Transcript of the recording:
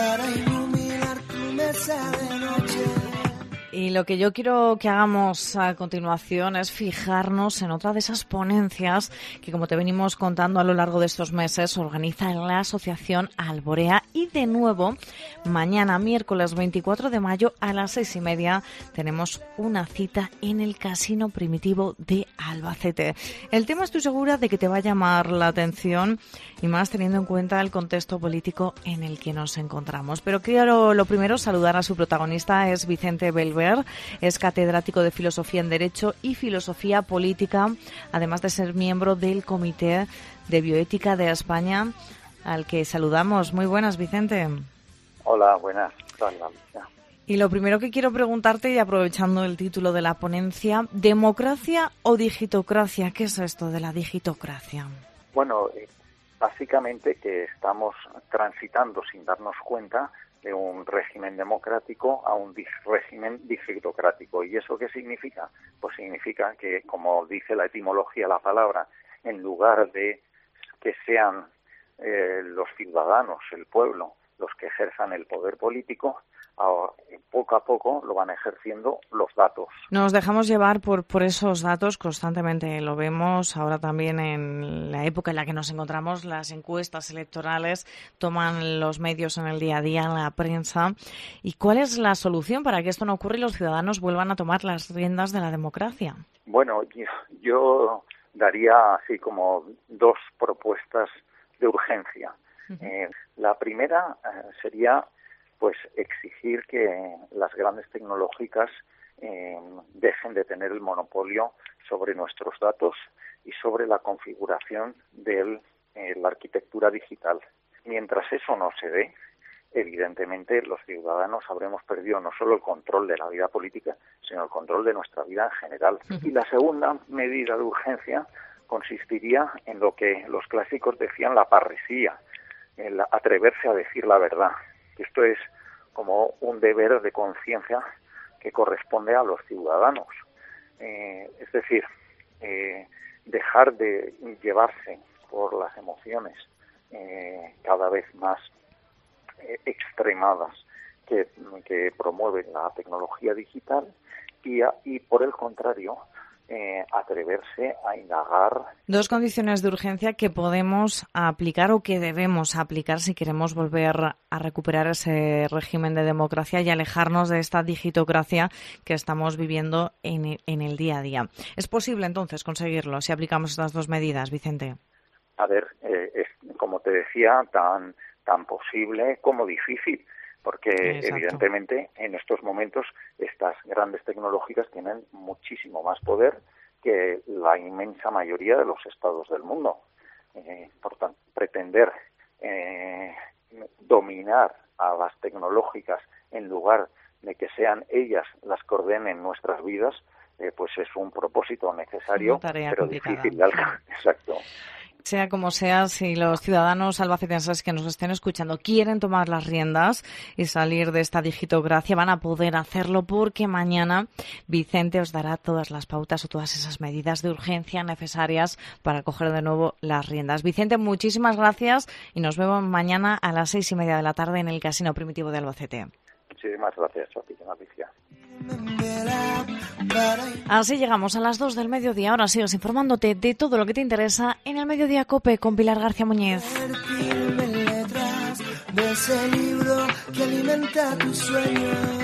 para iluminar tu mesa de noche. Y lo que yo quiero que hagamos a continuación es fijarnos en otra de esas ponencias que, como te venimos contando a lo largo de estos meses, organiza la Asociación Alborea. Y de nuevo, mañana, miércoles 24 de mayo, a las 6:30, tenemos una cita en el Casino Primitivo de Albacete. El tema estoy segura de que te va a llamar la atención, y más teniendo en cuenta el contexto político en el que nos encontramos. Pero quiero lo primero saludar a su protagonista, es Vicente Belver. Es catedrático de Filosofía en Derecho y Filosofía Política, además de ser miembro del Comité de Bioética de España, al que saludamos. Muy buenas, Vicente. Hola, buenas. Y lo primero que quiero preguntarte, y aprovechando el título de la ponencia, ¿democracia o digitocracia? ¿Qué es esto de la digitocracia? Bueno, básicamente que estamos transitando sin darnos cuenta de un régimen democrático a un régimen digitocrático. ¿Y eso qué significa? Pues significa que, como dice la etimología de la palabra, en lugar de que sean los ciudadanos, el pueblo, los que ejerzan el poder político, poco a poco lo van ejerciendo los datos. Nos dejamos llevar por esos datos constantemente. Lo vemos ahora también en la época en la que nos encontramos. Las encuestas electorales toman los medios en el día a día, en la prensa. ¿Y cuál es la solución para que esto no ocurra y los ciudadanos vuelvan a tomar las riendas de la democracia? Bueno, yo daría así como dos propuestas de urgencia. La primera sería pues exigir que las grandes tecnológicas dejen de tener el monopolio sobre nuestros datos y sobre la configuración de la arquitectura digital. Mientras eso no se dé, evidentemente los ciudadanos habremos perdido no solo el control de la vida política, sino el control de nuestra vida en general. Y la segunda medida de urgencia consistiría en lo que los clásicos decían la parresía, el atreverse a decir la verdad. Esto es como un deber de conciencia que corresponde a los ciudadanos. Es decir, dejar de llevarse por las emociones cada vez más extremadas que promueve la tecnología digital y por el contrario, atreverse a indagar. Dos condiciones de urgencia que podemos aplicar o que debemos aplicar si queremos volver a recuperar ese régimen de democracia y alejarnos de esta digitocracia que estamos viviendo en el día a día. ¿Es posible entonces conseguirlo si aplicamos estas dos medidas, Vicente? A ver, es, como te decía, tan posible como difícil. Porque Exacto. Evidentemente en estos momentos estas grandes tecnológicas tienen muchísimo más poder que la inmensa mayoría de los estados del mundo. Por tanto, pretender dominar a las tecnológicas en lugar de que sean ellas las que ordenen nuestras vidas, pues es un propósito necesario, pero complicada. Difícil de alcanzar. Exacto. Sea como sea, si los ciudadanos albacetenses que nos estén escuchando quieren tomar las riendas y salir de esta digitocracia, van a poder hacerlo porque mañana Vicente os dará todas las pautas o todas esas medidas de urgencia necesarias para coger de nuevo las riendas. Vicente, muchísimas gracias y nos vemos mañana a las 6:30 de la tarde en el Casino Primitivo de Albacete. Muchísimas gracias a ti, Alicia. Así llegamos a las 2 del mediodía. Ahora sigues informándote de todo lo que te interesa en el Mediodía COPE con Pilar García Muñez. De ese libro que alimenta tus sueños.